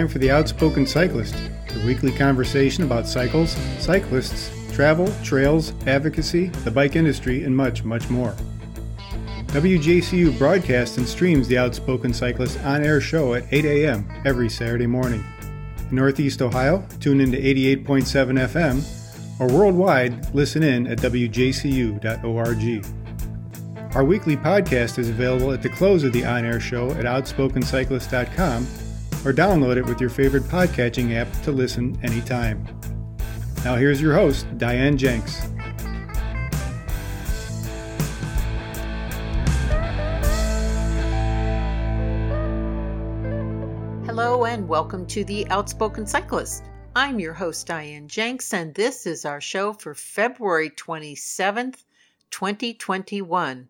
time for The Outspoken Cyclist, the weekly conversation about cycles, cyclists, travel, trails, advocacy, the bike industry, and much, much more. WJCU broadcasts and streams The Outspoken Cyclist on-air show at 8 a.m. every Saturday morning. In Northeast Ohio, tune in to 88.7 FM, or worldwide, listen in at wjcu.org. Our weekly podcast is available at the close of the on-air show at outspokencyclist.com, or download it with your favorite podcatching app to listen anytime. Now here's your host, Diane Jenks. Hello and welcome to The Outspoken Cyclist. I'm your host, Diane Jenks, and this is our show for February 27th, 2021.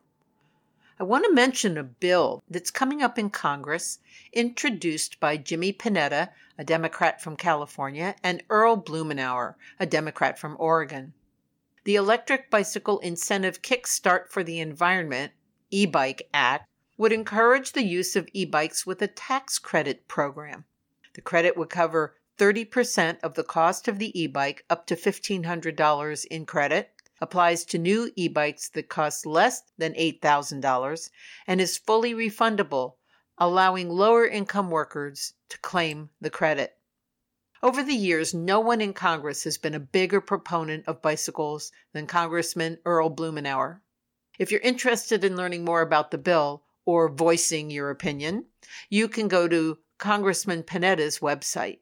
I want to mention a bill that's coming up in Congress, introduced by Jimmy Panetta, a Democrat from California, and Earl Blumenauer, a Democrat from Oregon. The Electric Bicycle Incentive Kickstart for the Environment, E-Bike Act, would encourage the use of e-bikes with a tax credit program. The credit would cover 30% of the cost of the e-bike up to $1,500 in credit, applies to new e-bikes that cost less than $8,000, and is fully refundable, allowing lower-income workers to claim the credit. Over the years, no one in Congress has been a bigger proponent of bicycles than Congressman Earl Blumenauer. If you're interested in learning more about the bill or voicing your opinion, you can go to Congressman Panetta's website.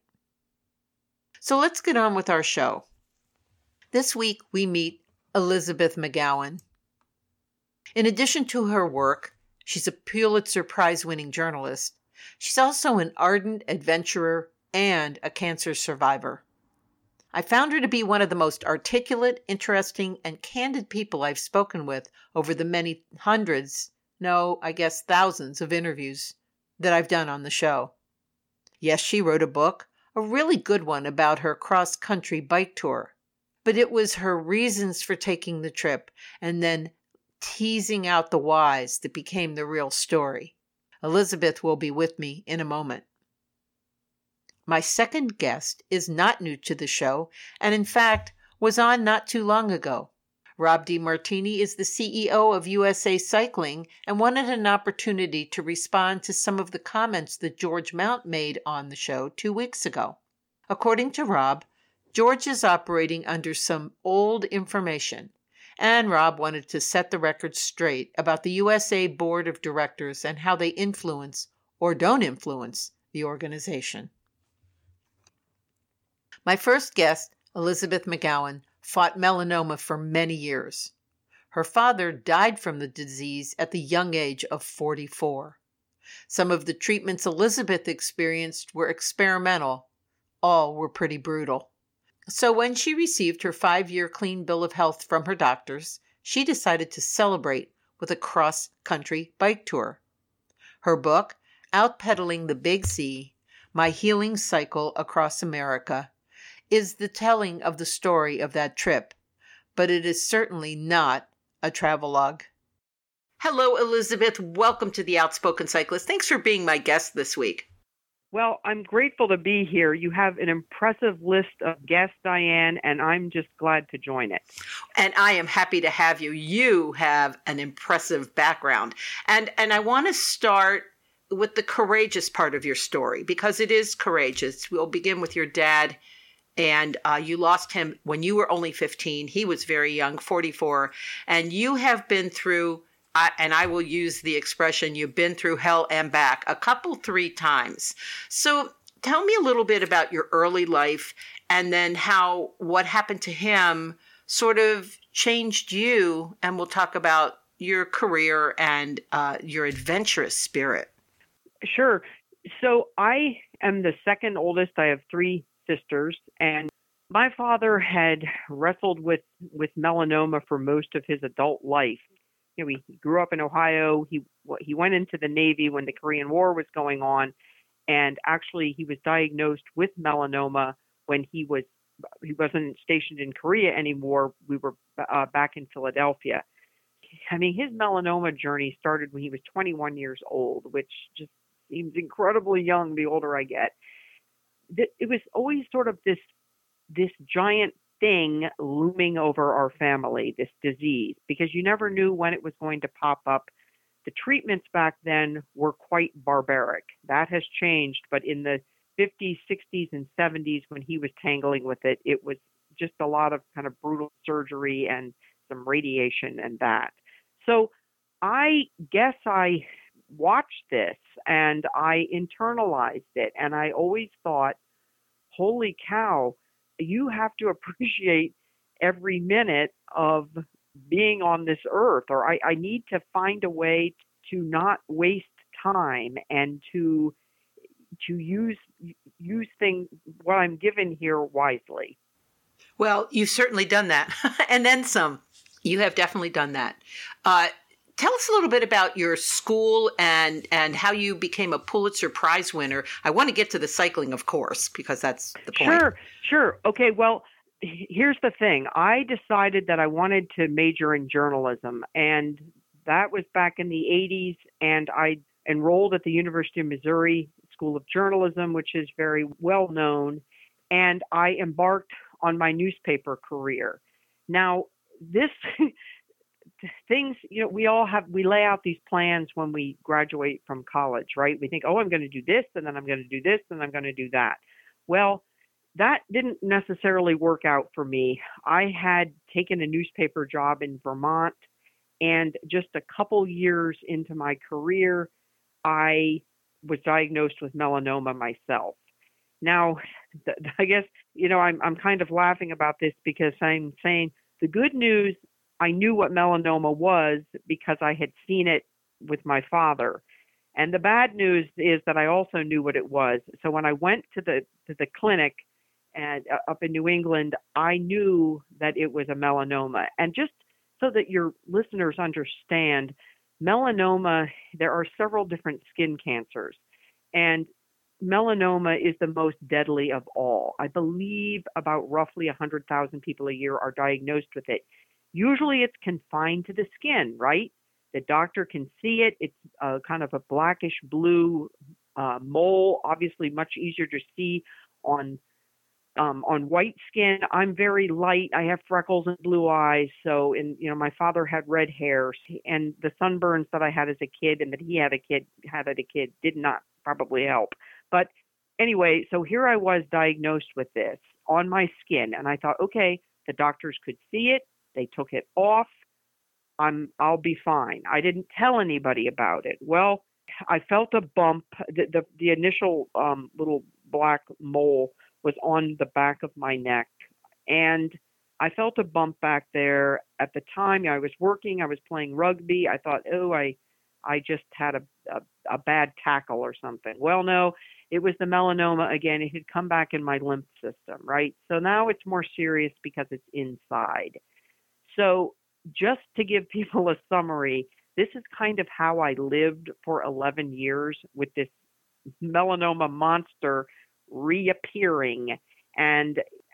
So let's get on with our show. This week, we meet Elizabeth McGowan. In addition to her work, she's a Pulitzer Prize-winning journalist. She's also an ardent adventurer and a cancer survivor. I found her to be one of the most articulate, interesting, and candid people I've spoken with over the many hundreds, thousands of interviews that I've done on the show. Yes, she wrote a book, a really good one about her cross-country bike tour. But it was her reasons for taking the trip and then teasing out the whys that became the real story. Elizabeth will be with me in a moment. My second guest is not new to the show and, in fact, was on not too long ago. Rob DeMartini is the CEO of USA Cycling and wanted an opportunity to respond to some of the comments that George Mount made on the show 2 weeks ago. According to Rob, George is operating under some old information, and Rob wanted to set the record straight about the USA Board of Directors and how they influence or don't influence the organization. My first guest, Elizabeth McGowan, fought melanoma for many years. Her father died from the disease at the young age of 44. Some of the treatments Elizabeth experienced were experimental. All were pretty brutal. So when she received her 5-year clean bill of health from her doctors, she decided to celebrate with a cross-country bike tour. Her book, Outpedaling the Big C, My Healing Cycle Across America, is the telling of the story of that trip, but it is certainly not a travelogue. Hello, Elizabeth. Welcome to The Outspoken Cyclist. Thanks for being my guest this week. Well, I'm grateful to be here. You have an impressive list of guests, Diane, and I'm just glad to join it. And I am happy to have you. You have an impressive background. And I want to start with the courageous part of your story, because it is courageous. We'll begin with your dad. And you lost him when you were only 15. He was very young, 44. And you have been through, and I will use the expression, you've been through hell and back 3 times. So tell me a little bit about your early life and then how what happened to him sort of changed you. And we'll talk about your career and your adventurous spirit. Sure. So I am the second oldest. I have 3 sisters, and my father had wrestled with melanoma for most of his adult life. You know, he grew up in Ohio. He went into the Navy when the Korean War was going on, and actually he was diagnosed with melanoma when he wasn't stationed in Korea anymore. We were back in Philadelphia. I mean, his melanoma journey started when he was 21 years old, which just seems incredibly young the older I get. it was always sort of this giant thing looming over our family, this disease, because you never knew when it was going to pop up. The treatments back then were quite barbaric. That has changed, but in the 50s, 60s, and 70s, when he was tangling with it, it was just a lot of kind of brutal surgery and some radiation and that. So I guess I watched this and I internalized it, and I always thought, holy cow, you have to appreciate every minute of being on this earth, or I need to find a way to not waste time and to use things, what I'm given here, wisely. Well, you've certainly done that. And then some. You have definitely done that. Tell us a little bit about your school and how you became a Pulitzer Prize winner. I want to get to the cycling, of course, because that's the point. Sure. Okay, well, here's the thing. I decided that I wanted to major in journalism, and that was back in the 80s, and I enrolled at the University of Missouri School of Journalism, which is very well known, and I embarked on my newspaper career. Now, this things, we lay out these plans when we graduate from college, right? We think, I'm going to do this, and then I'm going to do this, and I'm going to do that. Well, that didn't necessarily work out for me. I had taken a newspaper job in Vermont, and just a couple years into my career, I was diagnosed with melanoma myself. Now, I guess, I'm kind of laughing about this because I'm saying the good news, I knew what melanoma was because I had seen it with my father. And the bad news is that I also knew what it was. So when I went to the clinic and up in New England, I knew that it was a melanoma. And just so that your listeners understand, melanoma, there are several different skin cancers, and melanoma is the most deadly of all. I believe about roughly 100,000 people a year are diagnosed with it. Usually it's confined to the skin, right? The doctor can see it. It's kind of a blackish blue mole, obviously much easier to see on white skin. I'm very light. I have freckles and blue eyes. So, my father had red hair, and the sunburns that I had as a kid and that he had as a kid did not probably help. But anyway, so here I was diagnosed with this on my skin, and I thought, okay, the doctors could see it. They took it off. I'll be fine. I didn't tell anybody about it. Well, I felt a bump. The initial little black mole was on the back of my neck, and I felt a bump back there. At the time, I was working. I was playing rugby. I thought, I just had a bad tackle or something. Well, no, it was the melanoma again. It had come back in my lymph system, right? So now it's more serious because it's inside. So just to give people a summary, this is kind of how I lived for 11 years with this melanoma monster reappearing. And,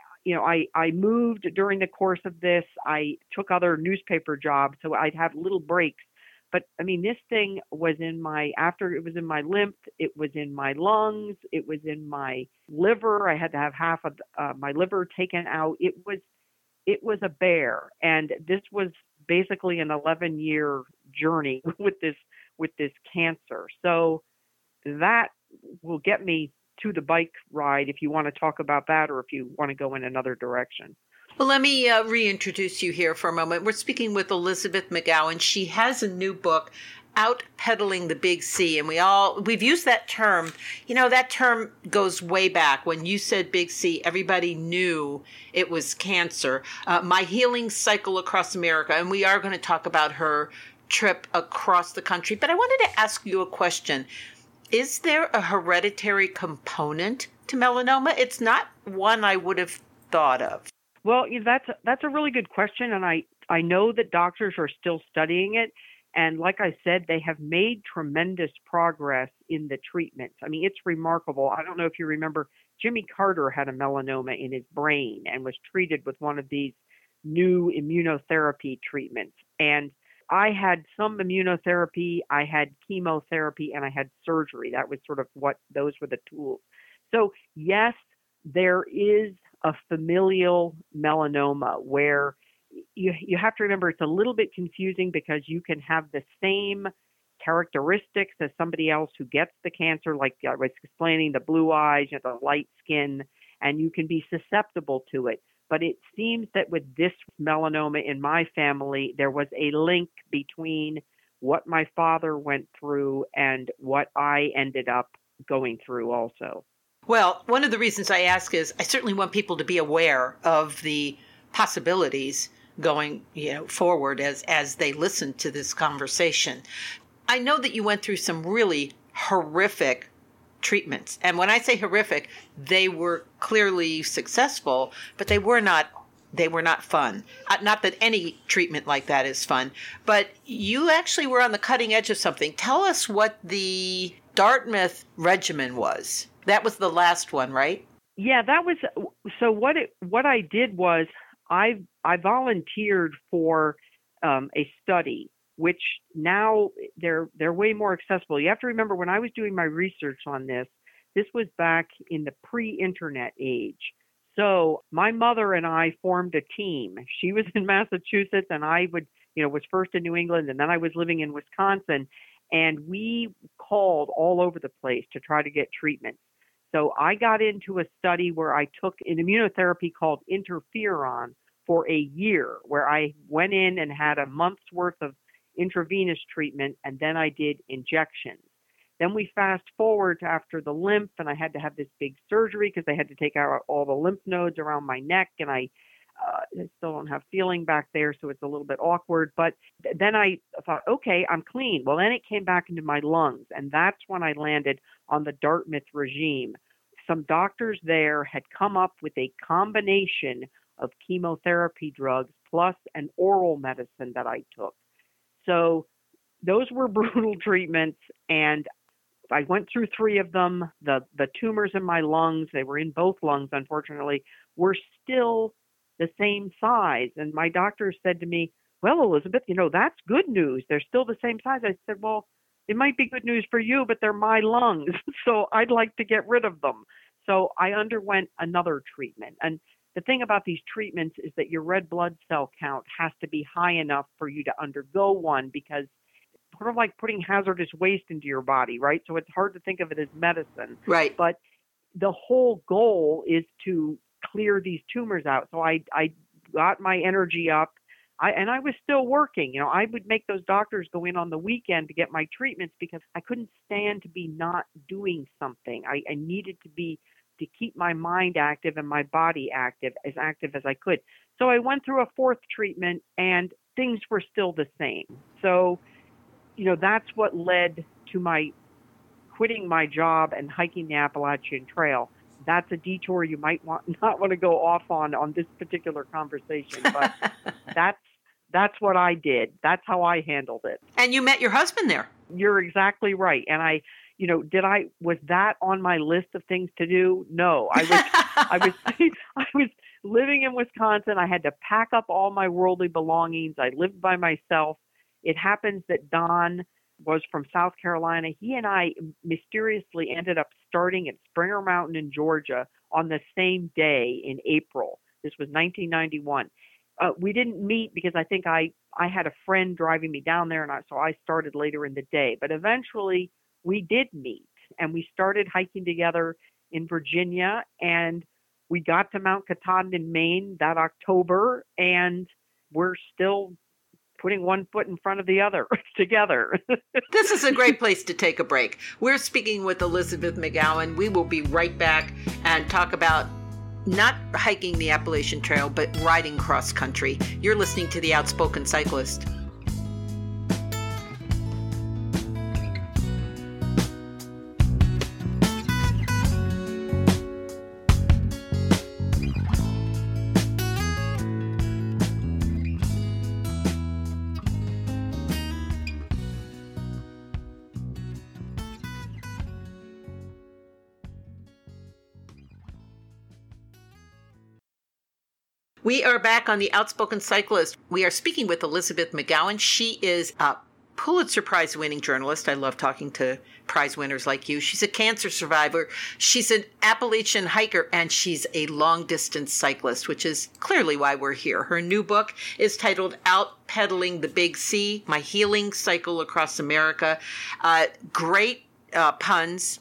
I moved during the course of this. I took other newspaper jobs, so I'd have little breaks. But this thing was after it was in my lymph, it was in my lungs, it was in my liver. I had to have half of my liver taken out. It was a bear. And this was basically an 11-year journey with this cancer. So that will get me to the bike ride if you want to talk about that, or if you want to go in another direction. Well, let me reintroduce you here for a moment. We're speaking with Elizabeth McGowan. She has a new book, Out Pedaling the Big C. And we've used that term. That term goes way back. When you said Big C, everybody knew it was cancer. My Healing Cycle Across America. And we are going to talk about her trip across the country. But I wanted to ask you a question. Is there a hereditary component to melanoma? It's not one I would have thought of. Well, that's a really good question, and I know that doctors are still studying it. And like I said, they have made tremendous progress in the treatments. It's remarkable. I don't know if you remember, Jimmy Carter had a melanoma in his brain and was treated with one of these new immunotherapy treatments. And I had some immunotherapy, I had chemotherapy, and I had surgery. That was sort of those were the tools. So yes, there is a familial melanoma where you have to remember it's a little bit confusing because you can have the same characteristics as somebody else who gets the cancer, like I was explaining, the blue eyes, the light skin, and you can be susceptible to it. But it seems that with this melanoma in my family, there was a link between what my father went through and what I ended up going through also. Well, one of the reasons I ask is I certainly want people to be aware of the possibilities going forward as they listen to this conversation. I know that you went through some really horrific treatments. And when I say horrific, they were clearly successful, but they were not fun. Not that any treatment like that is fun, but you actually were on the cutting edge of something. Tell us what the Dartmouth regimen was. That was the last one, right? Yeah, that was. So what I did was I volunteered for a study, which now they're way more accessible. You have to remember, when I was doing my research on this was back in the pre-internet age. So my mother and I formed a team. She was in Massachusetts, and I was first in New England, and then I was living in Wisconsin, and we called all over the place to try to get treatment. So I got into a study where I took an immunotherapy called interferon for a year, where I went in and had a month's worth of intravenous treatment, and then I did injections. Then we fast forward to after the lymph, and I had to have this big surgery because they had to take out all the lymph nodes around my neck, and I still don't have feeling back there, so it's a little bit awkward. But then I thought, okay, I'm clean. Well, then it came back into my lungs, and that's when I landed on the Dartmouth regime. Some doctors there had come up with a combination of chemotherapy drugs plus an oral medicine that I took. So those were brutal treatments, and I went through 3 of them. The tumors in my lungs, they were in both lungs, unfortunately, were still the same size. And my doctor said to me, well, Elizabeth, that's good news. They're still the same size. I said, well, it might be good news for you, but they're my lungs, so I'd like to get rid of them. So I underwent another treatment. And the thing about these treatments is that your red blood cell count has to be high enough for you to undergo one, because it's sort of like putting hazardous waste into your body, right? So it's hard to think of it as medicine. Right. But the whole goal is to clear these tumors out. So I got my energy up. I was still working. I would make those doctors go in on the weekend to get my treatments because I couldn't stand to be not doing something. I needed to keep my mind active and my body active as I could. So I went through a 4th treatment, and things were still the same. So, that's what led to my quitting my job and hiking the Appalachian Trail. That's a detour you might not want to go off on this particular conversation, but that's what I did. That's how I handled it. And you met your husband there. You're exactly right. And was that on my list of things to do? No, I was living in Wisconsin. I had to pack up all my worldly belongings. I lived by myself. It happens that Don was from South Carolina. He and I mysteriously ended up starting at Springer Mountain in Georgia on the same day in April. This was 1991. We didn't meet because I think I had a friend driving me down there, so I started later in the day. But eventually we did meet, and we started hiking together in Virginia, and we got to Mount Katahdin in Maine that October, and we're still putting one foot in front of the other together. This is a great place to take a break. We're speaking with Elizabeth McGowan. We will be right back and talk about not hiking the Appalachian Trail, but riding cross country. You're listening to The Outspoken Cyclist. We are back on The Outspoken Cyclist. We are speaking with Elizabeth McGowan. She is a Pulitzer Prize winning journalist. I love talking to prize winners like you. She's a cancer survivor. She's an Appalachian hiker, and she's a long distance cyclist, which is clearly why we're here. Her new book is titled Out Pedaling the Big C, My Healing Cycle Across America. Great puns.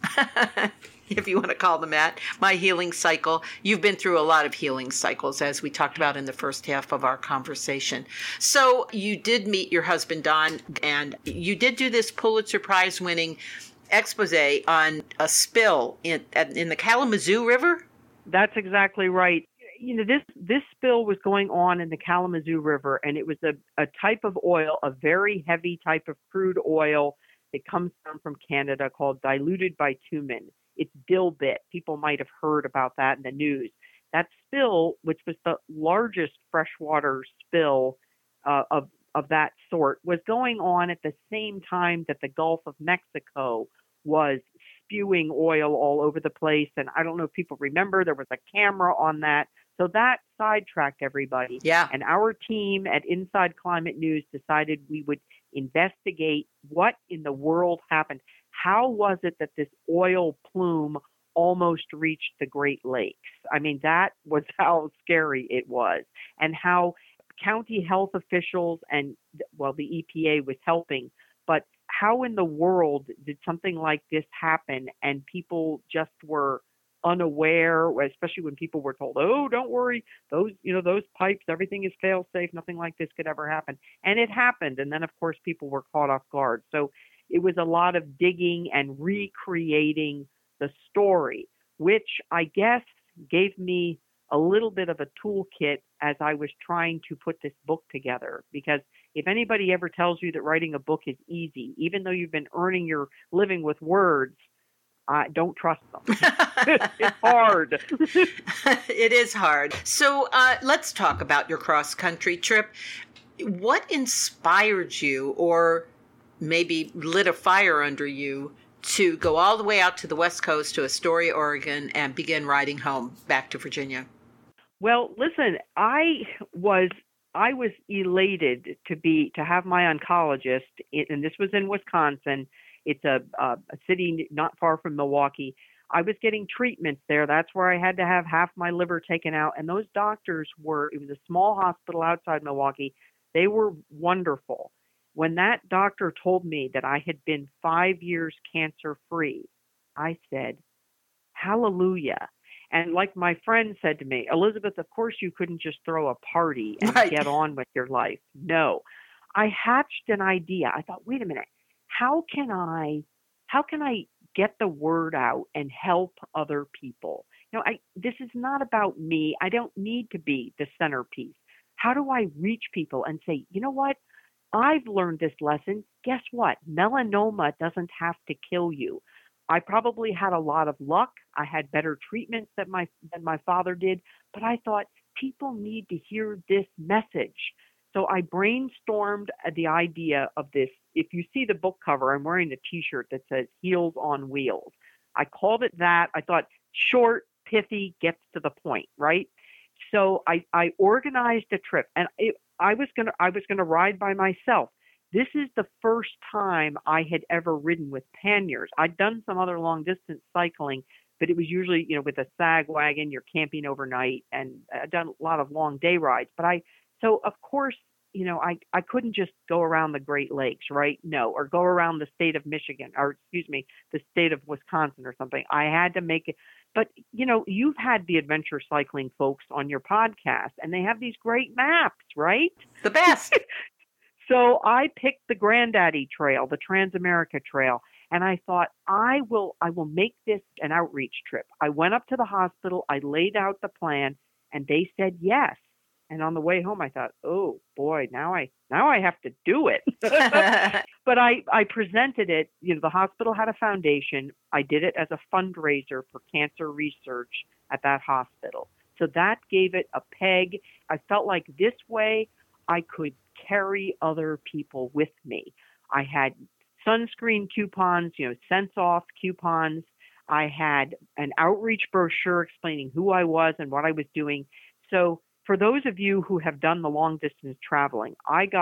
If you want to call them that, My Healing Cycle. You've been through a lot of healing cycles, as we talked about in the first half of our conversation. So you did meet your husband, Don, and you did do this Pulitzer Prize winning expose on a spill in the Kalamazoo River? That's exactly right. This spill was going on in the Kalamazoo River, and it was a type of oil, a very heavy type of crude oil that comes down from Canada called diluted bitumen. It's dilbit. People might have heard about that in the news. That spill, which was the largest freshwater spill of that sort, was going on at the same time that the Gulf of Mexico was spewing oil all over the place. And I don't know if people remember, there was a camera on that. So that sidetracked everybody. Yeah. And our team at Inside Climate News decided we would investigate what in the world happened. How was it that this oil plume almost reached the Great Lakes? I mean, that was how scary it was, and how county health officials and, well, the EPA was helping, but how in the world did something like this happen and people just were unaware, especially when people were told, oh, don't worry, those pipes, everything is fail safe, nothing like this could ever happen. And it happened. And then, of course, people were caught off guard. So it was a lot of digging and recreating the story, which I guess gave me a little bit of a toolkit as I was trying to put this book together. Because if anybody ever tells you that writing a book is easy, even though you've been earning your living with words, don't trust them. It's hard. It is hard. So let's talk about your cross-country trip. What inspired you, or maybe lit a fire under you, to go all the way out to the West Coast to Astoria, Oregon, and begin riding home back to Virginia? Well, listen, I was elated to have my oncologist, and this was in Wisconsin. It's a city not far from Milwaukee. I was getting treatments there. That's where I had to have half my liver taken out. And those doctors it was a small hospital outside Milwaukee. They were wonderful. When that doctor told me that I had been 5 years cancer-free, I said, hallelujah. And like my friend said to me, Elizabeth, of course you couldn't just throw a party and get on with your life. No. I hatched an idea. I thought, wait a minute, how can I get the word out and help other people? This is not about me. I don't need to be the centerpiece. How do I reach people and say, you know what? I've learned this lesson. Guess what? Melanoma doesn't have to kill you. I probably had a lot of luck. I had better treatments than my father did, but I thought people need to hear this message. So I brainstormed the idea of this. If you see the book cover, I'm wearing a T-shirt that says Heels on Wheels. I called it that. I thought short, pithy, gets to the point, right? So I organized a trip, and I was gonna ride by myself. This is the first time I had ever ridden with panniers. I'd done some other long distance cycling, but it was usually, with a sag wagon, you're camping overnight, and I'd done a lot of long day rides. So of course, I couldn't just go around the Great Lakes, right? No, or go around the state of Michigan, or the state of Wisconsin or something. I had to make it. But, you've had the adventure cycling folks on your podcast, and they have these great maps, right? The best. So I picked the Granddaddy Trail, the Transamerica Trail, and I thought I will make this an outreach trip. I went up to the hospital, I laid out the plan, and they said yes. And on the way home, I thought, oh boy, now I have to do it. But I presented it. The hospital had a foundation. I did it as a fundraiser for cancer research at that hospital. So that gave it a peg. I felt like this way I could carry other people with me. I had sunscreen coupons, cents off coupons. I had an outreach brochure explaining who I was and what I was doing. So for those of you who have done the long distance traveling, I got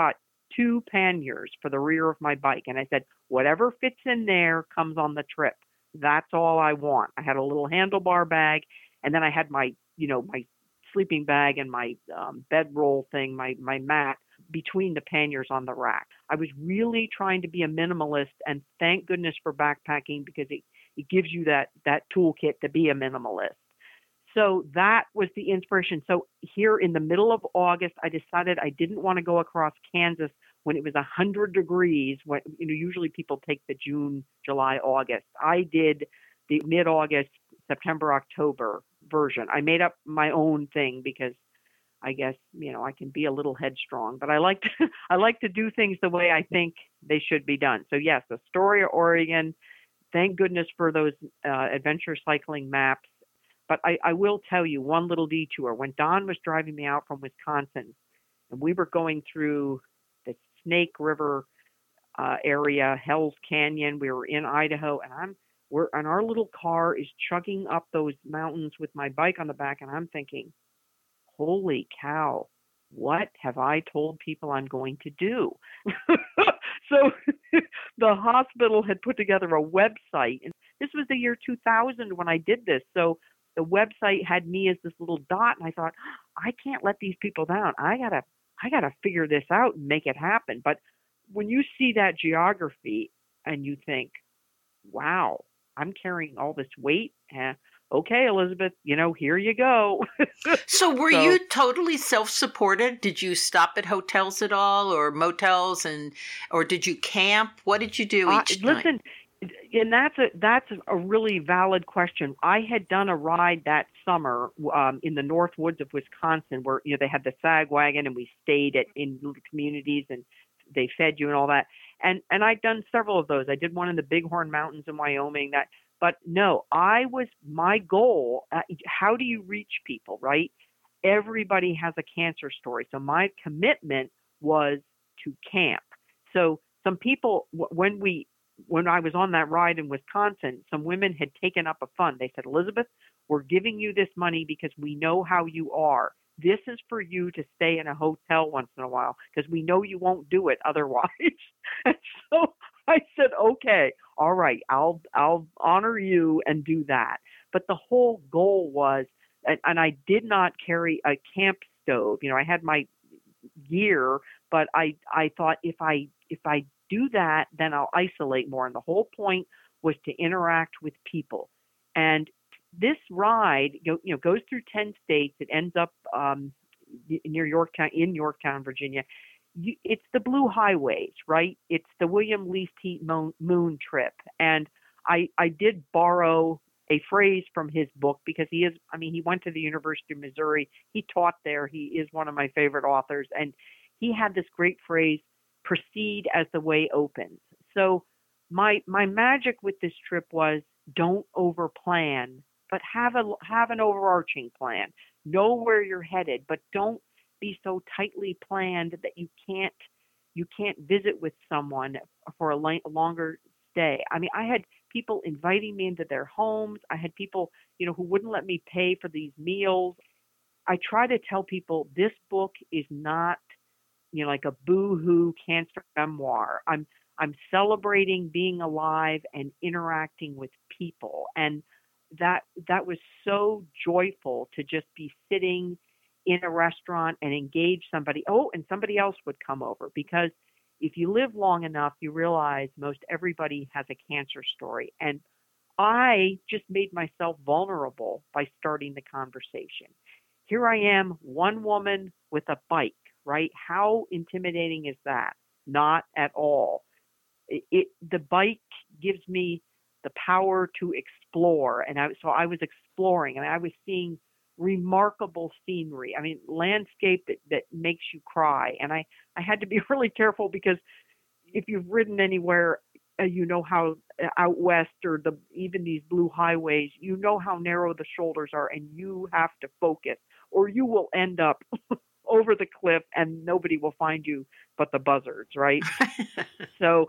2 panniers for the rear of my bike. And I said, whatever fits in there comes on the trip. That's all I want. I had a little handlebar bag, and then I had my, my sleeping bag and my bedroll thing, my mat between the panniers on the rack. I was really trying to be a minimalist, and thank goodness for backpacking, because it gives you that toolkit to be a minimalist. So that was the inspiration. So here in the middle of August, I decided I didn't want to go across Kansas when it was 100 degrees. When, usually people take the June, July, August. I did the mid-August, September, October version. I made up my own thing because I guess, I can be a little headstrong, but I like to do things the way I think they should be done. So yes, Astoria, Oregon. Thank goodness for those adventure cycling maps. But I will tell you one little detour. When Don was driving me out from Wisconsin, and we were going through the Snake River area, Hell's Canyon, we were in Idaho, and our little car is chugging up those mountains with my bike on the back, and I'm thinking, holy cow, what have I told people I'm going to do? So the hospital had put together a website, and this was the year 2000 when I did this. So the website had me as this little dot, and I thought, I can't let these people down. I gotta figure this out and make it happen. But when you see that geography and you think, wow, I'm carrying all this weight, okay, Elizabeth, here you go. So were you totally self-supported? Did you stop at hotels at all, or motels, or did you camp? What did you do each night? Listen, and that's a really valid question. I had done a ride that summer in the North Woods of Wisconsin, where they had the sag wagon, and we stayed in little communities, and they fed you and all that. And I'd done several of those. I did one in the Bighorn Mountains in Wyoming. But no, my goal. How do you reach people, right? Everybody has a cancer story. So my commitment was to camp. So some people, when I was on that ride in Wisconsin, some women had taken up a fund. They said, Elizabeth, we're giving you this money because we know how you are. This is for you to stay in a hotel once in a while because we know you won't do it otherwise. And so I said, okay, all right, I'll honor you and do that. But the whole goal was, and I did not carry a camp stove. I had my gear, but I thought if I do that, then I'll isolate more. And the whole point was to interact with people. And this ride, goes through 10 states. It ends up near Yorktown, in Yorktown, Virginia. It's the Blue Highways, right? It's the William Least Moon trip. And I did borrow a phrase from his book because he went to the University of Missouri. He taught there. He is one of my favorite authors. And he had this great phrase, proceed as the way opens. So my magic with this trip was don't overplan, but have an overarching plan. Know where you're headed, but don't be so tightly planned that you can't visit with someone for a longer stay. I had people inviting me into their homes. I had people, who wouldn't let me pay for these meals. I try to tell people this book is not, like a boo-hoo cancer memoir. I'm celebrating being alive and interacting with people. And that was so joyful to just be sitting in a restaurant and engage somebody. Oh, and somebody else would come over, because if you live long enough, you realize most everybody has a cancer story. And I just made myself vulnerable by starting the conversation. Here I am, one woman with a bike, right? How intimidating is that? Not at all. The bike gives me the power to explore. And so I was exploring, and I was seeing remarkable scenery. Landscape that makes you cry. And I had to be really careful, because if you've ridden anywhere, how out west or even these Blue Highways, how narrow the shoulders are, and you have to focus, or you will end up over the cliff and nobody will find you but the buzzards, right? So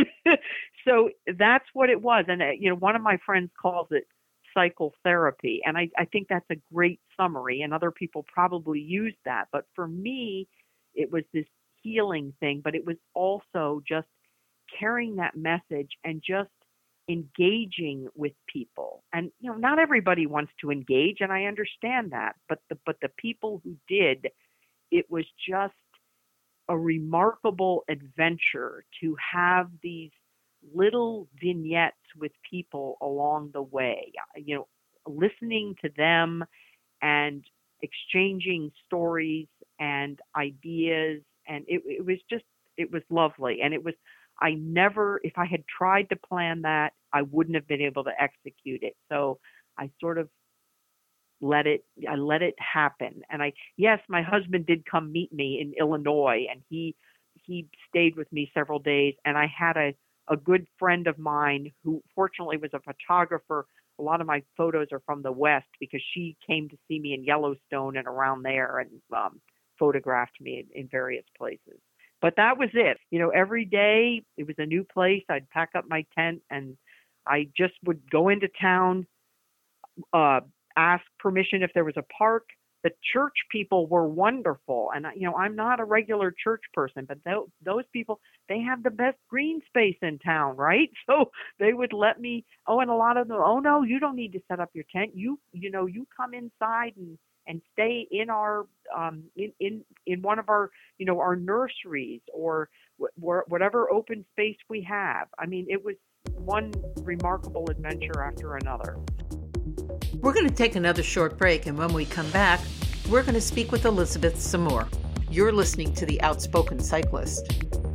that's what it was. And one of my friends calls it cycle therapy, and I think that's a great summary, and other people probably use that. But for me, it was this healing thing, but it was also just carrying that message and just engaging with people. And not everybody wants to engage, and I understand that, but the people who did, it was just a remarkable adventure to have these little vignettes with people along the way, listening to them and exchanging stories and ideas. And it was lovely. And if I had tried to plan that, I wouldn't have been able to execute it. So I sort of let it happen. And yes, my husband did come meet me in Illinois, and he stayed with me several days. And I had a good friend of mine who fortunately was a photographer. A lot of my photos are from the West because she came to see me in Yellowstone and around there and photographed me in various places. But that was it. Every day it was a new place. I'd pack up my tent and I just would go into town, ask permission if there was a park. The church people were wonderful. And, I'm not a regular church person, but those people, they have the best green space in town, right? So they would let me, and a lot of them, no, you don't need to set up your tent. You come inside and stay in our, in one of our, our nurseries or whatever open space we have. I mean, it was one remarkable adventure after another. We're going to take another short break, and when we come back, we're going to speak with Elizabeth some more. You're listening to The Outspoken Cyclist.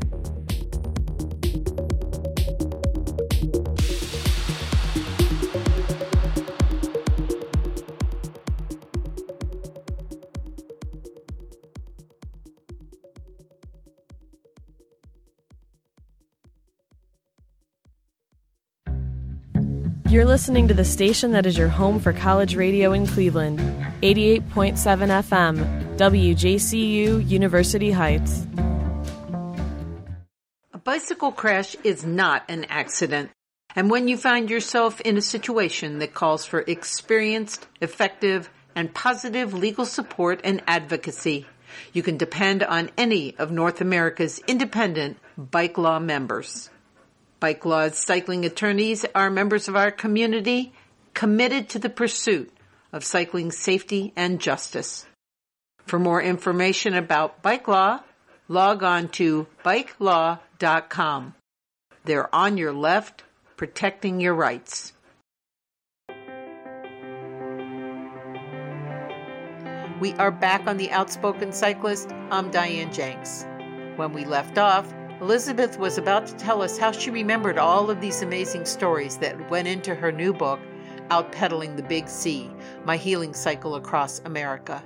You're listening to the station that is your home for college radio in Cleveland, 88.7 FM, WJCU, University Heights. A bicycle crash is not an accident. And when you find yourself in a situation that calls for experienced, effective, and positive legal support and advocacy, you can depend on any of North America's independent bike law members. Bike Law's cycling attorneys are members of our community committed to the pursuit of cycling safety and justice. For more information about Bike Law, log on to bikelaw.com. They're on your left, protecting your rights. We are back on The Outspoken Cyclist. I'm Diane Jenks. When we left off, Elizabeth was about to tell us how she remembered all of these amazing stories that went into her new book, Out Pedaling the Big C, My Healing Cycle Across America.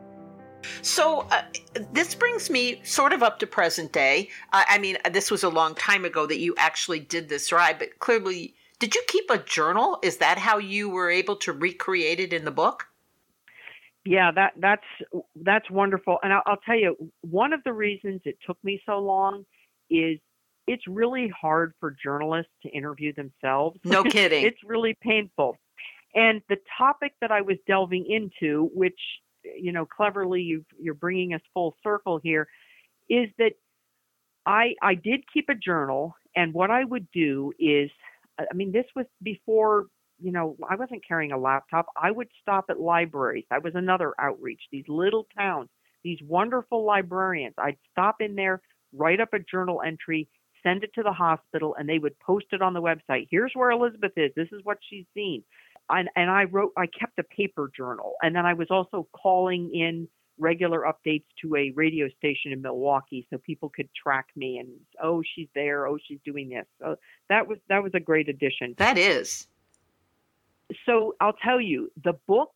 So this brings me sort of up to present day. This was a long time ago that you actually did this ride, but clearly, did you keep a journal? Is that how you were able to recreate it in the book? Yeah, that's wonderful. And I'll tell you, one of the reasons it took me so long is it's really hard for journalists to interview themselves. No kidding. It's really painful. And the topic that I was delving into, which, cleverly you're bringing us full circle here, is that I did keep a journal. And what I would do is, this was before, I wasn't carrying a laptop. I would stop at libraries. That was another outreach. These little towns, these wonderful librarians. I'd stop in there, write up a journal entry, send it to the hospital, and they would post it on the website. Here's where Elizabeth is. This is what she's seen. And I kept a paper journal. And then I was also calling in regular updates to a radio station in Milwaukee so people could track me and, she's there. She's doing this. So that was a great addition. That is. So I'll tell you, the book,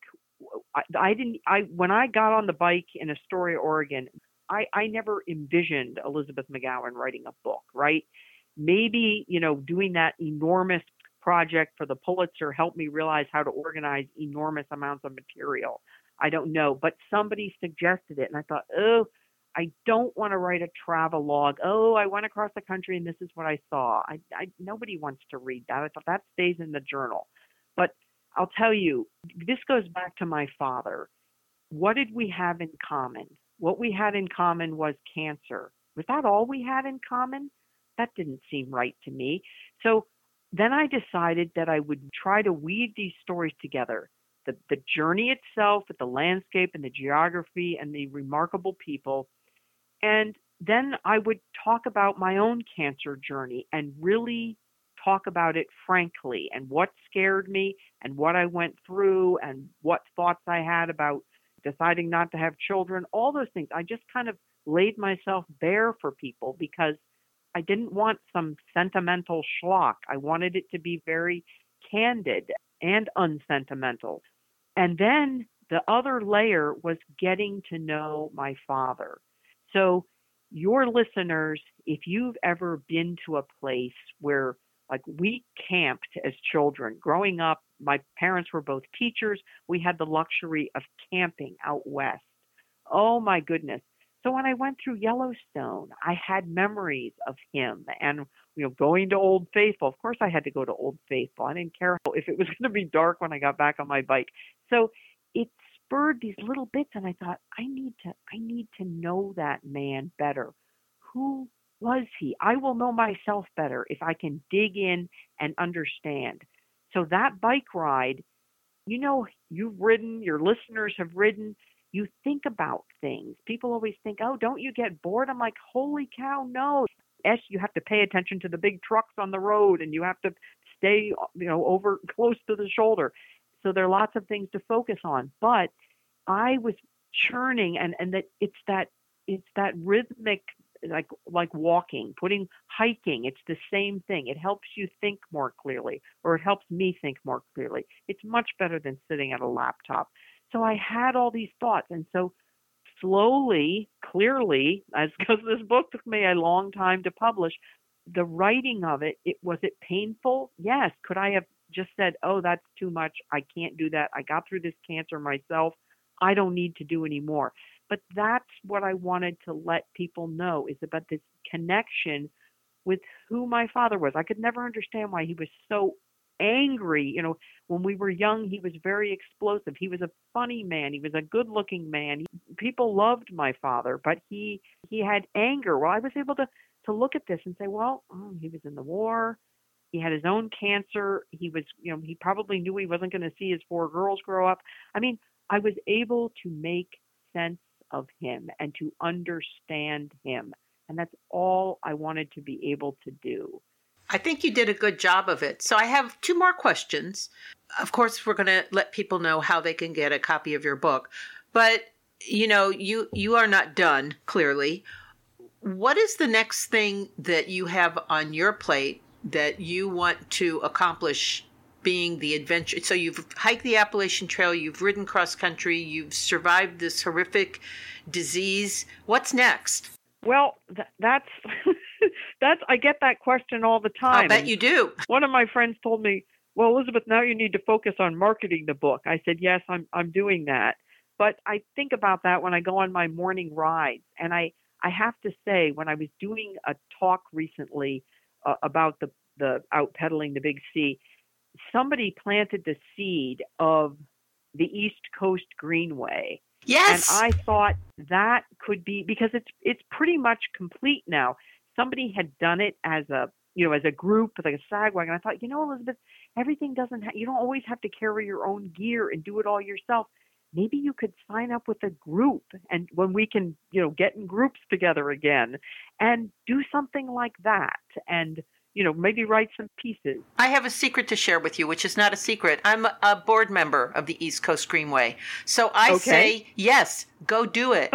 when I got on the bike in Astoria, Oregon, I never envisioned Elizabeth McGowan writing a book, right? Maybe, doing that enormous project for the Pulitzer helped me realize how to organize enormous amounts of material. I don't know, but somebody suggested it, and I thought, I don't want to write a travel log. I went across the country and this is what I saw. Nobody wants to read that. I thought that stays in the journal. But I'll tell you, this goes back to my father. What did we have in common? What we had in common was cancer. was that all we had in common? That didn't seem right to me. So then I decided that I would try to weave these stories together. The journey itself, with the landscape and the geography and the remarkable people. And then I would talk about my own cancer journey and really talk about it frankly, and what scared me and what I went through and what thoughts I had about deciding not to have children, all those things. I just kind of laid myself bare for people because I didn't want some sentimental schlock. I wanted it to be very candid and unsentimental. And then the other layer was getting to know my father. So your listeners, if you've ever been to a place where, like, we camped as children. Growing up, my parents were both teachers. We had the luxury of camping out west. Oh my goodness. So when I went through Yellowstone, I had memories of him and, going to Old Faithful. Of course I had to go to Old Faithful. I didn't care if it was going to be dark when I got back on my bike. So it spurred these little bits, and I thought, I need to know that man better. Who was he? I will know myself better if I can dig in and understand. So that bike ride, you've ridden, your listeners have ridden, you think about things. People always think, oh, don't you get bored? I'm like, holy cow, no. Yes, you have to pay attention to the big trucks on the road, and you have to stay, over close to the shoulder. So there are lots of things to focus on. But I was churning, and that it's that rhythmic, like walking, hiking. It's the same thing. It helps you think more clearly, or it helps me think more clearly. It's much better than sitting at a laptop. So I had all these thoughts. And so slowly, clearly, because this book took me a long time to publish, the writing of it, was it painful? Yes. Could I have just said, oh, that's too much. I can't do that. I got through this cancer myself. I don't need to do any more. But that's what I wanted to let people know, is about this connection with who my father was. I could never understand why he was so angry. When we were young, he was very explosive. He was a funny man. He was a good-looking man. People loved my father, but he had anger. Well, I was able to look at this and say, well, he was in the war. He had his own cancer. He was, he probably knew he wasn't going to see his 4 girls grow up. I mean, I was able to make sense of him and to understand him. And that's all I wanted to be able to do. I think you did a good job of it. So I have 2 more questions. Of course, we're going to let people know how they can get a copy of your book. But, you are not done, clearly. What is the next thing that you have on your plate that you want to accomplish, being the adventure? So you've hiked the Appalachian Trail, you've ridden cross country, you've survived this horrific disease. What's next? Well, that's I get that question all the time. I bet you do. One of my friends told me, well, Elizabeth, now you need to focus on marketing the book. I said, yes, I'm doing that. But I think about that when I go on my morning rides. And I have to say, when I was doing a talk recently about the out pedaling the big C, somebody planted the seed of the East Coast Greenway. Yes. And I thought that could be, because it's pretty much complete now. Somebody had done it as a group, like a SAG wagon. I thought, Elizabeth, everything you don't always have to carry your own gear and do it all yourself. Maybe you could sign up with a group, and when we can, get in groups together again and do something like that, and maybe write some pieces. I have a secret to share with you, which is not a secret. I'm a board member of the East Coast Greenway. So I say, yes, go do it.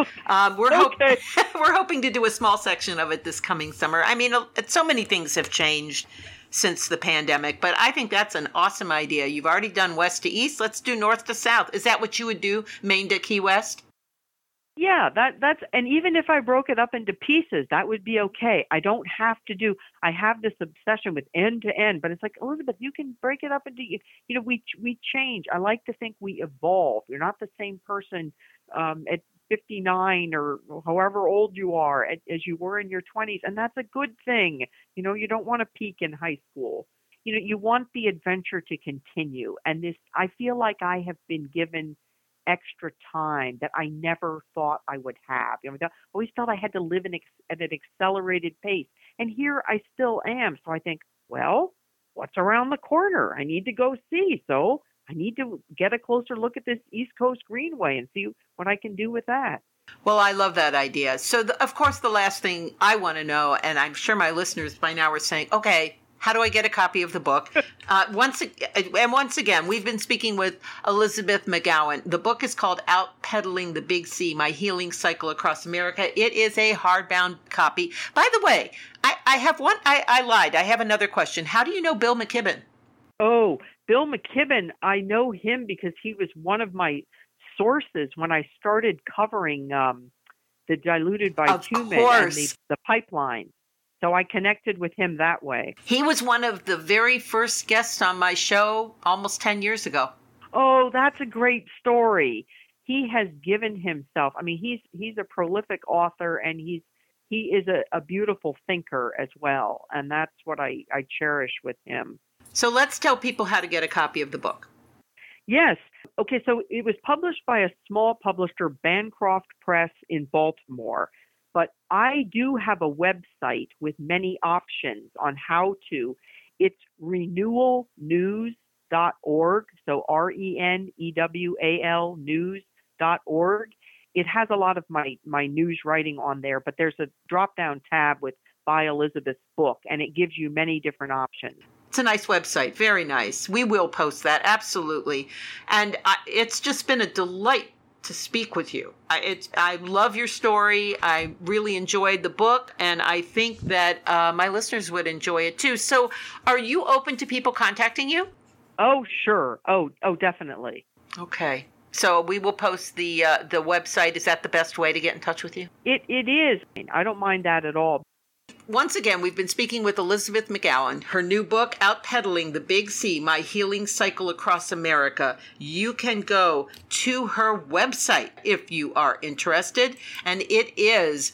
We're hoping to do a small section of it this coming summer. I mean, so many things have changed since the pandemic, but I think that's an awesome idea. You've already done west to east. Let's do north to south. Is that what you would do, Maine to Key West? Yeah, that's, and even if I broke it up into pieces, that would be okay. I don't have to I have this obsession with end to end, but it's like, Elizabeth, you can break it up into, we change. I like to think we evolve. You're not the same person at 59 or however old you are as you were in your 20s. And that's a good thing. You don't want to peak in high school. You want the adventure to continue. And I feel like I have been given extra time that I never thought I would have. I always felt I had to live at an accelerated pace. And here I still am. So I think, well, what's around the corner? I need to go see. So I need to get a closer look at this East Coast Greenway and see what I can do with that. Well, I love that idea. So, of course, the last thing I want to know, and I'm sure my listeners by now are saying, okay, how do I get a copy of the book? Once again, we've been speaking with Elizabeth McGowan. The book is called Out Peddling the Big C, My Healing Cycle Across America. It is a hardbound copy. By the way, I lied. I have another question. How do you know Bill McKibben? Oh, Bill McKibben, I know him because he was one of my sources when I started covering the diluted bitumen and the pipeline. So I connected with him that way. He was one of the very first guests on my show almost 10 years ago. Oh, that's a great story. He has given himself. I mean, he's a prolific author, and he is a beautiful thinker as well. And that's what I cherish with him. So let's tell people how to get a copy of the book. Yes. Okay, so it was published by a small publisher, Bancroft Press in Baltimore. But I do have a website with many options on how to. It's renewalnews.org, so RENEWAL news.org. It has a lot of my news writing on there, but there's a drop-down tab with By Elizabeth's book, and it gives you many different options. It's a nice website. Very nice. We will post that. Absolutely. And it's just been a delight to speak with you. I love your story. I really enjoyed the book, and I think that my listeners would enjoy it too. So are you open to people contacting you? Oh, sure. Oh, definitely. Okay. So we will post the website. Is that the best way to get in touch with you? It is. I don't mind that at all. Once again, we've been speaking with Elizabeth McGowan. Her new book, Out Peddling the Big C, My Healing Cycle Across America. You can go to her website if you are interested, and it is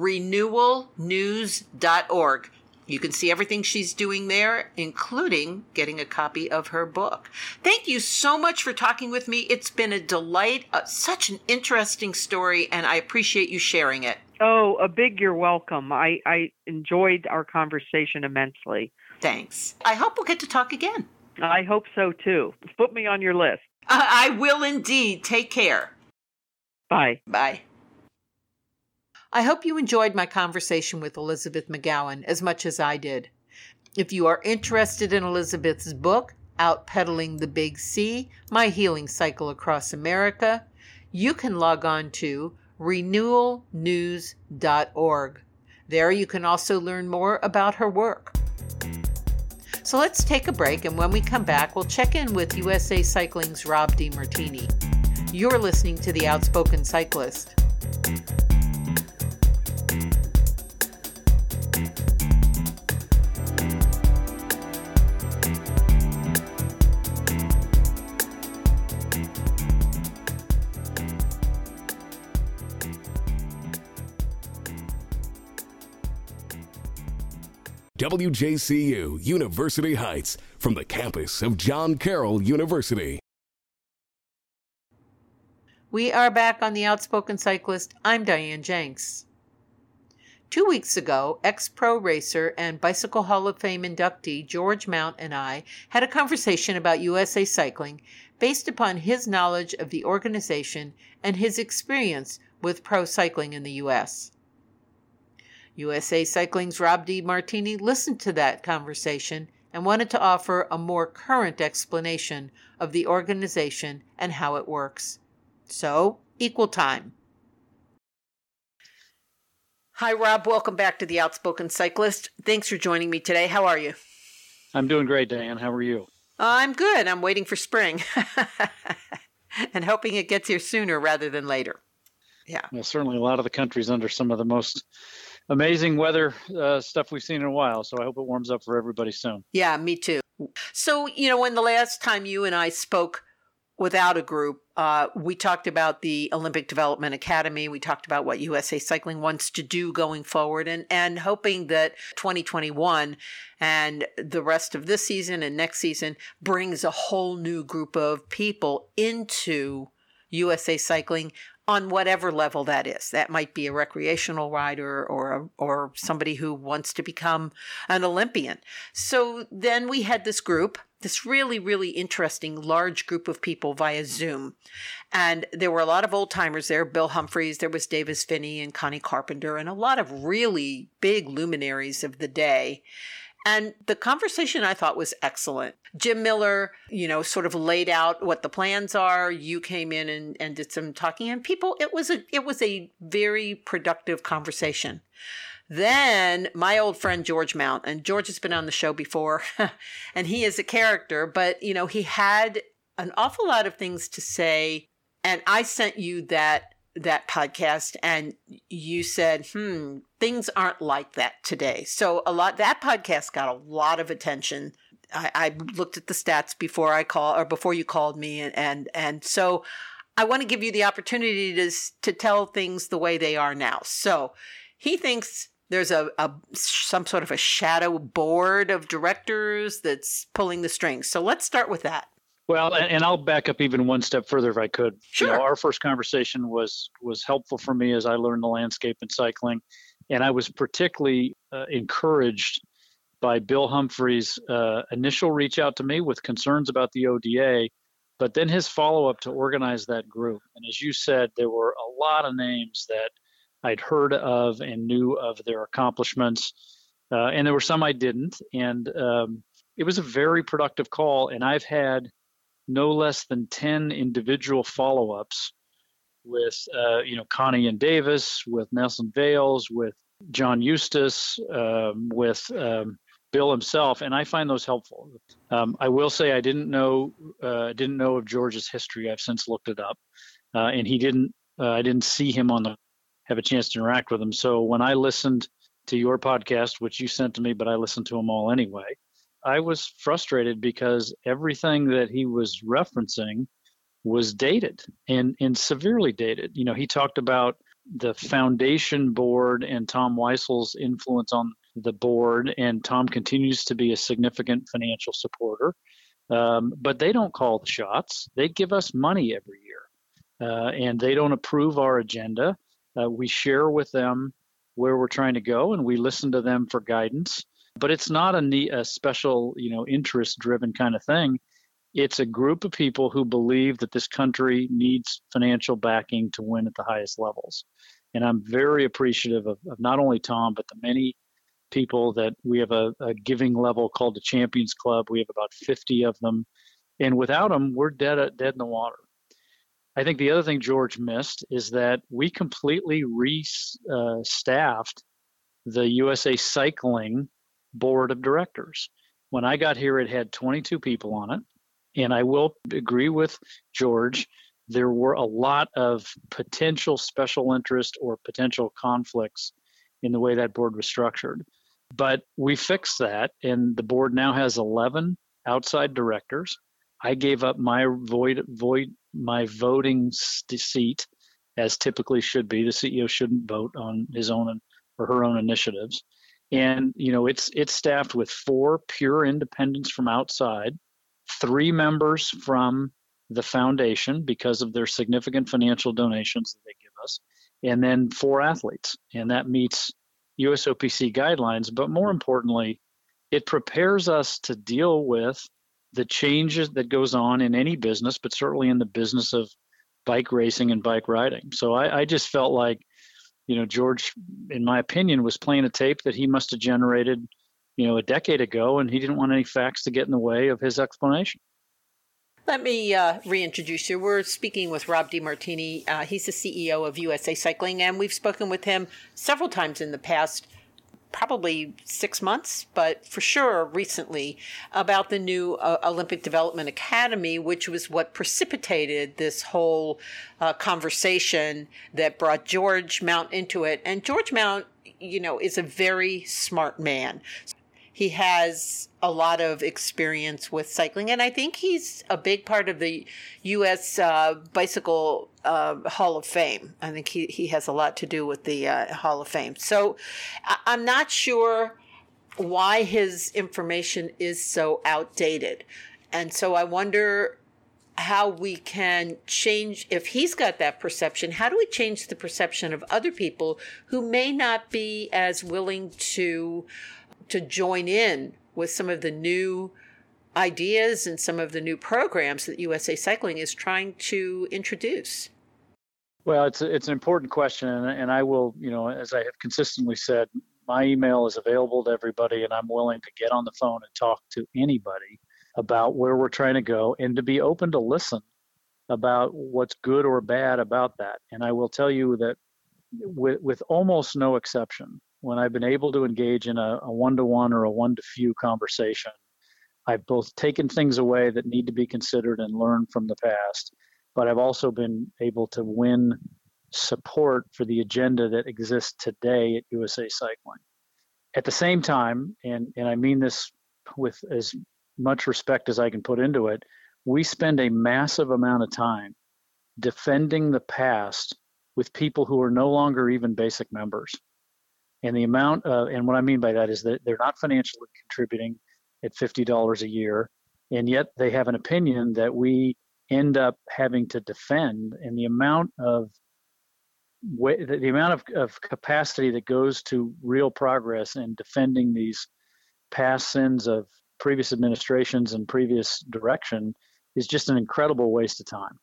renewalnews.org. You can see everything she's doing there, including getting a copy of her book. Thank you so much for talking with me. It's been a delight, such an interesting story, and I appreciate you sharing it. Oh, a big you're welcome. I enjoyed our conversation immensely. Thanks. I hope we'll get to talk again. I hope so, too. Put me on your list. I will indeed. Take care. Bye. Bye. I hope you enjoyed my conversation with Elizabeth McGowan as much as I did. If you are interested in Elizabeth's book, Out Peddling the Big C, My Healing Cycle Across America, you can log on to renewalnews.org. There you can also learn more about her work. So let's take a break, and when we come back, we'll check in with USA Cycling's Rob DeMartini. You're listening to The Outspoken Cyclist. WJCU University Heights, from the campus of John Carroll University. We are back on The Outspoken Cyclist. I'm Diane Jenks. 2 weeks ago, ex-pro racer and Bicycle Hall of Fame inductee George Mount and I had a conversation about USA Cycling based upon his knowledge of the organization and his experience with pro cycling in the U.S. USA Cycling's Rob DeMartini listened to that conversation and wanted to offer a more current explanation of the organization and how it works. So, equal time. Hi, Rob. Welcome back to The Outspoken Cyclist. Thanks for joining me today. How are you? I'm doing great, Diane. How are you? I'm good. I'm waiting for spring and hoping it gets here sooner rather than later. Yeah. Well, certainly a lot of the country's under some of the most amazing weather stuff we've seen in a while, so I hope it warms up for everybody soon. Yeah, me too. So, when the last time you and I spoke without a group, we talked about the Olympic Development Academy. We talked about what USA Cycling wants to do going forward, and hoping that 2021 and the rest of this season and next season brings a whole new group of people into USA Cycling on whatever level that is. That might be a recreational rider or somebody who wants to become an Olympian. So then we had this group, this really, really interesting large group of people via Zoom. And there were a lot of old timers there. Bill Humphreys, there was Davis Finney and Connie Carpenter, and a lot of really big luminaries of the day. And the conversation I thought was excellent. Jim Miller, sort of laid out what the plans are. You came in and did some talking, and it was a very productive conversation. Then my old friend George Mount, and George has been on the show before, and he is a character, but he had an awful lot of things to say. And I sent you that podcast, and you said, things aren't like that today. So that podcast got a lot of attention. I looked at the stats before you called me. And so I want to give you the opportunity to tell things the way they are now. So he thinks there's some sort of a shadow board of directors that's pulling the strings. So let's start with that. Well, and I'll back up even one step further if I could. Sure. Our first conversation was helpful for me as I learned the landscape in cycling. And I was particularly encouraged by Bill Humphreys' initial reach out to me with concerns about the ODA, but then his follow-up to organize that group. And as you said, there were a lot of names that I'd heard of and knew of their accomplishments. And there were some I didn't. And it was a very productive call. And I've had no less than 10 individual follow-ups with, Connie and Davis, with Nelson Vales, with John Eustace, with Bill himself, and I find those helpful. I will say I didn't know of George's history. I've since looked it up, and I didn't see him have a chance to interact with him. So when I listened to your podcast, which you sent to me, but I listened to them all anyway, I was frustrated because everything that he was referencing was dated and severely dated. He talked about the foundation board and Tom Weisel's influence on the board, and Tom continues to be a significant financial supporter. But they don't call the shots. They give us money every year, and they don't approve our agenda. We share with them where we're trying to go, and we listen to them for guidance. But it's not a special, interest-driven kind of thing. It's a group of people who believe that this country needs financial backing to win at the highest levels. And I'm very appreciative of not only Tom, but the many people that we have a giving level called the Champions Club. We have about 50 of them. And without them, we're dead in the water. I think the other thing George missed is that we completely staffed the USA Cycling board of directors. When I got here, it had 22 people on it. And I will agree with George, there were a lot of potential special interest or potential conflicts in the way that board was structured. But we fixed that, and the board now has 11 outside directors. I gave up my voting seat, as typically should be. The CEO shouldn't vote on his own or her own initiatives. And, it's staffed with 4 pure independents from outside, 3 members from the foundation because of their significant financial donations that they give us, and then 4 athletes. And that meets USOPC guidelines. But more importantly, it prepares us to deal with the changes that goes on in any business, but certainly in the business of bike racing and bike riding. So I just felt like, George, in my opinion, was playing a tape that he must have generated a decade ago, and he didn't want any facts to get in the way of his explanation. Let me reintroduce you. We're speaking with Rob DeMartini. He's the CEO of USA Cycling, and we've spoken with him several times in the past, probably 6 months, but for sure recently, about the new Olympic Development Academy, which was what precipitated this whole conversation that brought George Mount into it. And George Mount, is a very smart man. He has a lot of experience with cycling, and I think he's a big part of the U.S. Bicycle Hall of Fame. I think he has a lot to do with the Hall of Fame. So I'm not sure why his information is so outdated. And so I wonder how we can change, if he's got that perception, how do we change the perception of other people who may not be as willing to join in with some of the new ideas and some of the new programs that USA Cycling is trying to introduce? Well, it's an important question, and I will, as I have consistently said, my email is available to everybody, and I'm willing to get on the phone and talk to anybody about where we're trying to go and to be open to listen about what's good or bad about that. And I will tell you that with almost no exception, when I've been able to engage in a one-to-one or a one-to-few conversation, I've both taken things away that need to be considered and learned from the past, but I've also been able to win support for the agenda that exists today at USA Cycling. At the same time, and I mean this with as much respect as I can put into it, we spend a massive amount of time defending the past with people who are no longer even basic members. And the amount and what I mean by that is that they're not financially contributing at $50 a year, and yet they have an opinion that we end up having to defend. And the amount of capacity that goes to real progress in defending these past sins of previous administrations and previous direction is just an incredible waste of time.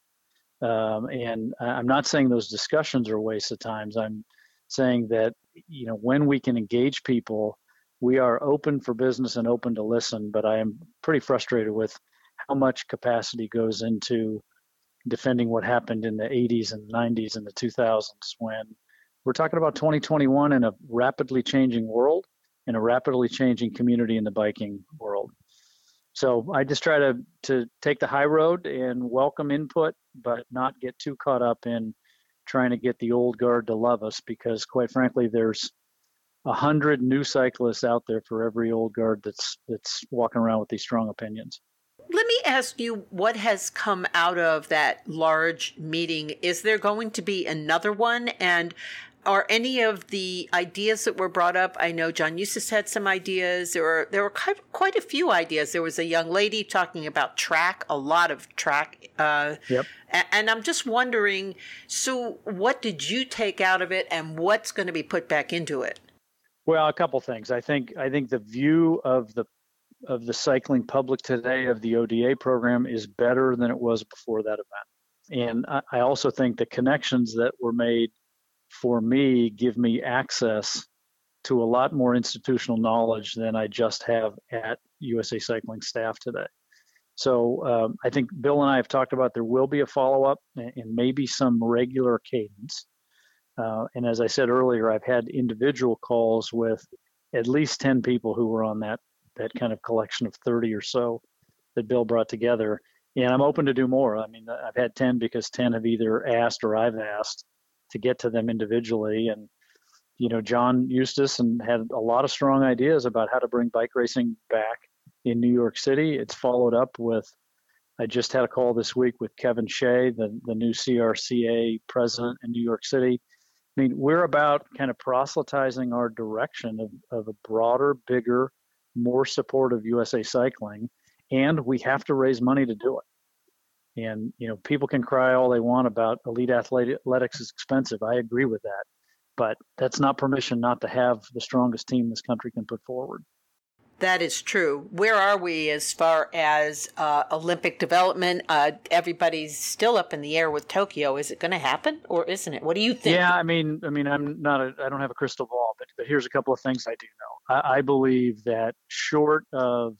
And I'm not saying those discussions are a waste of time. I'm saying that, when we can engage people, we are open for business and open to listen, but I am pretty frustrated with how much capacity goes into defending what happened in the 80s and 90s and the 2000s, when we're talking about 2021 in a rapidly changing world, in a rapidly changing community in the biking world. So I just try to take the high road and welcome input, but not get too caught up in trying to get the old guard to love us, because quite frankly, there's 100 new cyclists out there for every old guard that's walking around with these strong opinions. Let me ask you, what has come out of that large meeting? Is there going to be another one? And are any of the ideas that were brought up? I know John Eustace had some ideas. There were quite a few ideas. There was a young lady talking about track, a lot of track. Yep. And I'm just wondering, so what did you take out of it, and what's going to be put back into it? Well, a couple things. I think the view of the cycling public today of the ODA program is better than it was before that event. And I also think the connections that were made for me give me access to a lot more institutional knowledge than I just have at USA Cycling staff today. So I think Bill and I have talked about there will be a follow-up and maybe some regular cadence. And as I said earlier, I've had individual calls with at least 10 people who were on that kind of collection of 30 or so that Bill brought together. And I'm open to do more. I mean, I've had 10 because 10 have either asked or I've asked to get to them individually. And, John Eustace and had a lot of strong ideas about how to bring bike racing back in New York City. It's followed up with, I just had a call this week with Kevin Shea, the new CRCA president in New York City. I mean, we're about kind of proselytizing our direction of a broader, bigger, more supportive USA Cycling, and we have to raise money to do it. And, people can cry all they want about elite athletics is expensive. I agree with that. But that's not permission not to have the strongest team this country can put forward. That is true. Where are we as far as Olympic development? Everybody's still up in the air with Tokyo. Is it going to happen or isn't it? What do you think? Yeah, I mean, I don't have a crystal ball, but here's a couple of things I do know. I believe that short of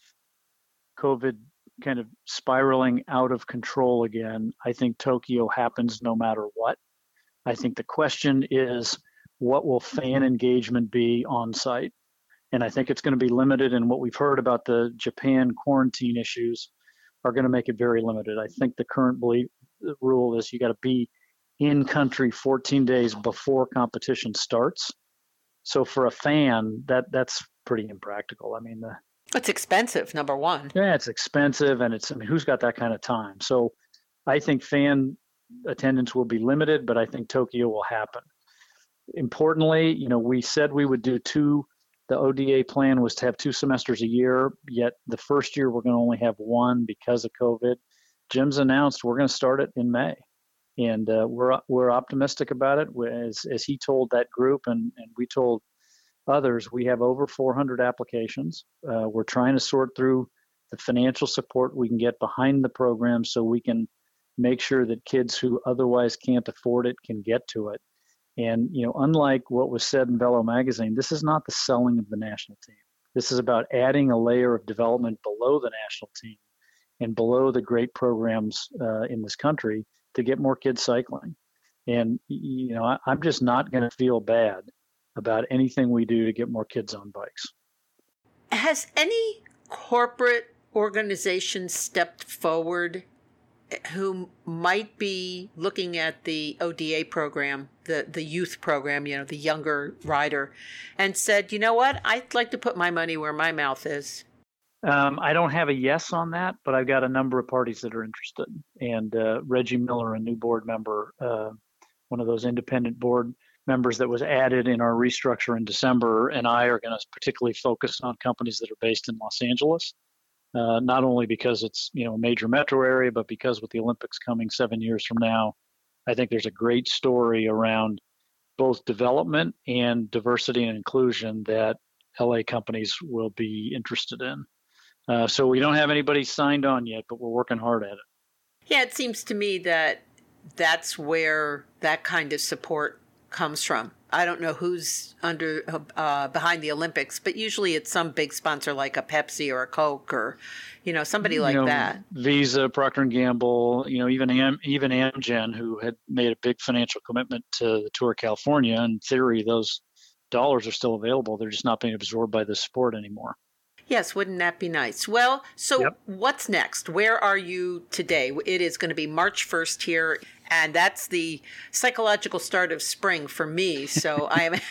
COVID kind of spiraling out of control again, I think Tokyo happens no matter what. I think the question is, what will fan engagement be on site? And I think it's going to be limited, and what we've heard about the Japan quarantine issues are going to make it very limited. I think the current rule is you got to be in country 14 days before competition starts. So for a fan, that's pretty impractical. I mean, it's expensive, number one. Yeah, it's expensive, and who's got that kind of time? So I think fan attendance will be limited, but I think Tokyo will happen. Importantly, we said we would do the ODA plan was to have 2 semesters a year, yet the first year we're going to only have one because of COVID. Jim's announced we're going to start it in May. And we're optimistic about it. As he told that group and we told others, we have over 400 applications. We're trying to sort through the financial support we can get behind the program so we can make sure that kids who otherwise can't afford it can get to it. And, unlike what was said in Velo magazine, this is not the selling of the national team. This is about adding a layer of development below the national team and below the great programs in this country to get more kids cycling. And, I'm just not going to feel bad about anything we do to get more kids on bikes. Has any corporate organization stepped forward who might be looking at the ODA program, the youth program, the younger rider, and said, you know what, I'd like to put my money where my mouth is? I don't have a yes on that, but I've got a number of parties that are interested. And Reggie Miller, a new board member, one of those independent board members that was added in our restructure in December, and I are going to particularly focus on companies that are based in Los Angeles, not only because it's a major metro area, but because with the Olympics coming 7 years from now, I think there's a great story around both development and diversity and inclusion that LA companies will be interested in. So we don't have anybody signed on yet, but we're working hard at it. Yeah, it seems to me that that's where that kind of support comes from. I don't know who's behind the Olympics, but usually it's some big sponsor like a Pepsi or a Coke or, somebody like that. Visa, Procter & Gamble, even Amgen, who had made a big financial commitment to the Tour of California. In theory, those dollars are still available. They're just not being absorbed by the sport anymore. Yes, wouldn't that be nice? Well, so What's next? Where are you today? It is going to be March 1st here, and that's the psychological start of spring for me. So I am,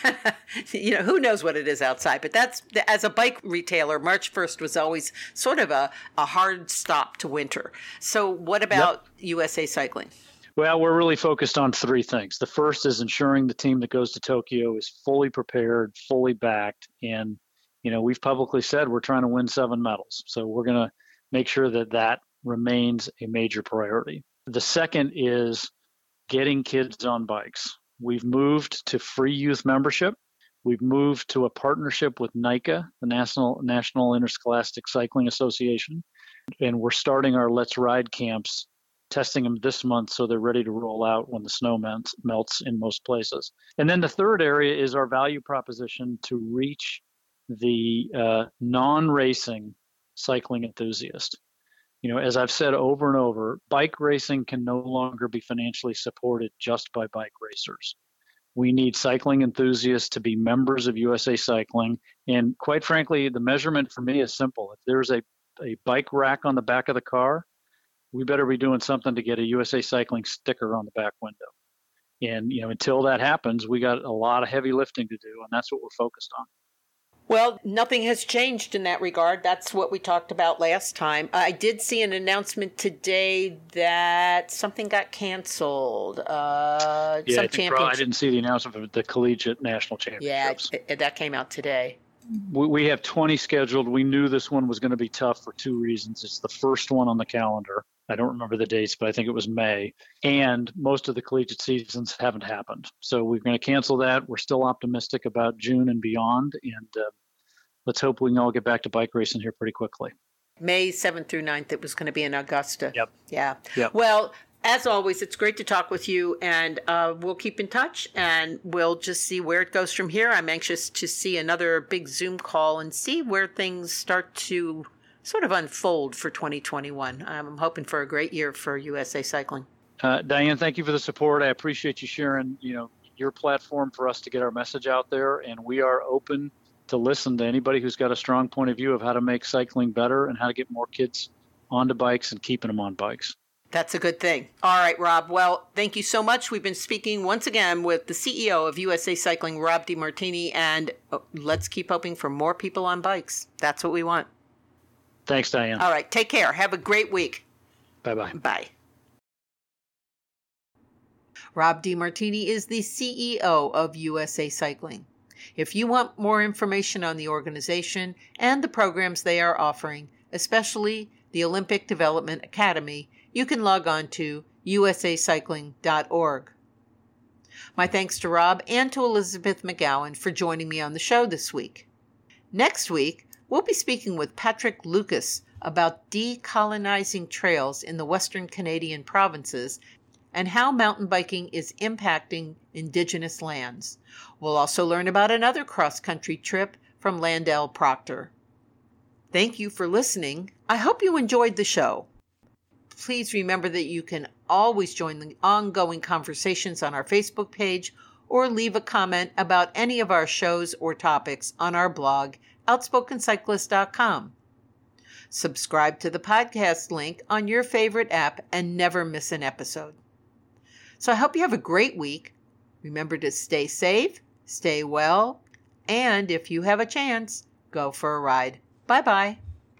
who knows what it is outside, but that's, as a bike retailer, March 1st was always sort of a hard stop to winter. So what about USA Cycling? Well, we're really focused on three things. The first is ensuring the team that goes to Tokyo is fully prepared, fully backed, and we've publicly said we're trying to win 7 medals. So we're going to make sure that remains a major priority. The second is getting kids on bikes. We've moved to free youth membership. We've moved to a partnership with NICA, the National Interscholastic Cycling Association. And we're starting our Let's Ride camps, testing them this month so they're ready to roll out when the snow melts in most places. And then the third area is our value proposition to reach the non-racing cycling enthusiast. As I've said over and over, bike racing can no longer be financially supported just by bike racers. We need cycling enthusiasts to be members of USA Cycling. And quite frankly, the measurement for me is simple. If there's a bike rack on the back of the car, we better be doing something to get a USA Cycling sticker on the back window. And, until that happens, we got a lot of heavy lifting to do, and that's what we're focused on. Well, nothing has changed in that regard. That's what we talked about last time. I did see an announcement today that something got canceled. I didn't see the announcement of the Collegiate National Championships. Yeah, that came out today. We have 20 scheduled. We knew this one was going to be tough for 2 reasons. It's the first one on the calendar. I don't remember the dates, but I think it was May. And most of the collegiate seasons haven't happened. So we're going to cancel that. We're still optimistic about June and beyond. And let's hope we can all get back to bike racing here pretty quickly. May 7th through 9th, it was going to be in Augusta. Yep. Yeah. Yep. Well, as always, it's great to talk with you, and we'll keep in touch, and we'll just see where it goes from here. I'm anxious to see another big Zoom call and see where things start to sort of unfold for 2021. I'm hoping for a great year for USA Cycling. Diane, thank you for the support. I appreciate you sharing, your platform for us to get our message out there, and we are open to listen to anybody who's got a strong point of view of how to make cycling better and how to get more kids onto bikes and keeping them on bikes. That's a good thing. All right, Rob. Well, thank you so much. We've been speaking once again with the CEO of USA Cycling, Rob DeMartini, and let's keep hoping for more people on bikes. That's what we want. Thanks, Diane. All right. Take care. Have a great week. Bye-bye. Bye. Rob DeMartini is the CEO of USA Cycling. If you want more information on the organization and the programs they are offering, especially the Olympic Development Academy, you can log on to usacycling.org. My thanks to Rob and to Elizabeth McGowan for joining me on the show this week. Next week, we'll be speaking with Patrick Lucas about decolonizing trails in the Western Canadian provinces and how mountain biking is impacting Indigenous lands. We'll also learn about another cross-country trip from Landell Proctor. Thank you for listening. I hope you enjoyed the show. Please remember that you can always join the ongoing conversations on our Facebook page or leave a comment about any of our shows or topics on our blog, outspokencyclist.com. Subscribe to the podcast link on your favorite app and never miss an episode. So I hope you have a great week. Remember to stay safe, stay well, and if you have a chance, go for a ride. Bye-bye.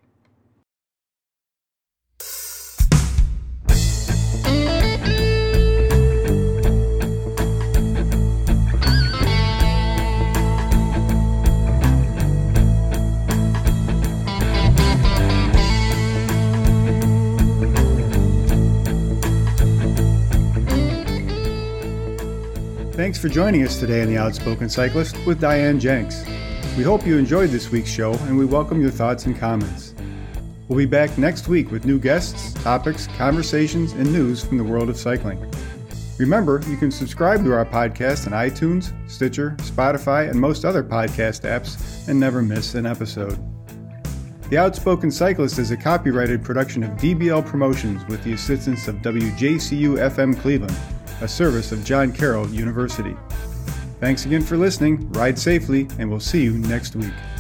Thanks for joining us today on The Outspoken Cyclist with Diane Jenks. We hope you enjoyed this week's show, and we welcome your thoughts and comments. We'll be back next week with new guests, topics, conversations, and news from the world of cycling. Remember, you can subscribe to our podcast on iTunes, Stitcher, Spotify, and most other podcast apps and never miss an episode. The Outspoken Cyclist is a copyrighted production of DBL Promotions with the assistance of WJCU-FM Cleveland, a service of John Carroll University. Thanks again for listening, ride safely, and we'll see you next week.